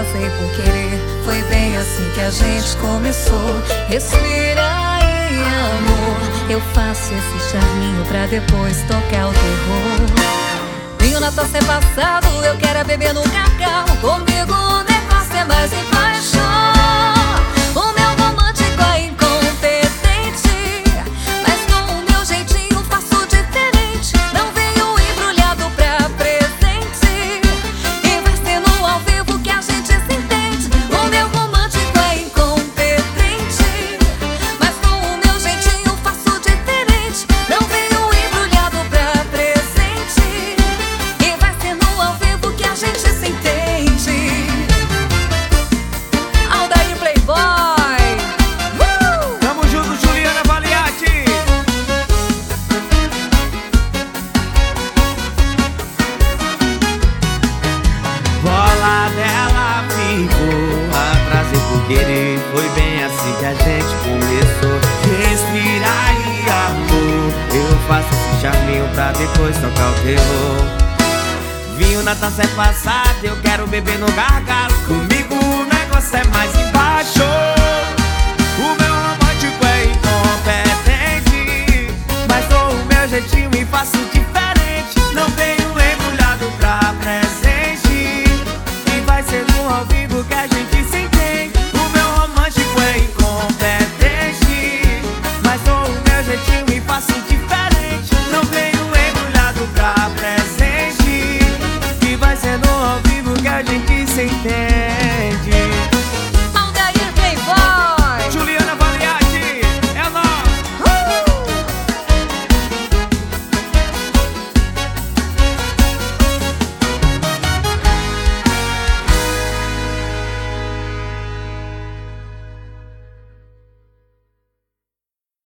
casei por querer. Foi bem assim que a gente começou. Respira aí, amor. Eu faço esse charminho pra depois tocar o terror. Vinho na taça é passado, eu quero beber no cacau. Comigo o negócio é mais em paixão. O meu romântico é incompetente, mas com o meu jeitinho faço diferente. Não venho embrulhado pra presente, e vai ser no ao vivo que a gente se entende. O meu romântico é incompetente, mas com o meu jeitinho faço diferente. Não venho embrulhado pra presente, e vai ser no ao vivo que a gente se entende. Aldair Playboy. Tamo junto, Juliana Valiati. Bola dela ficou atrás e por querer. Foi bem assim que a gente começou. Respira aí, amor. Eu faço esse charminho pra depois tocar o terror. Vinho na taça é passado, eu quero beber no gargalo. Comigo o negócio é mais embaixo.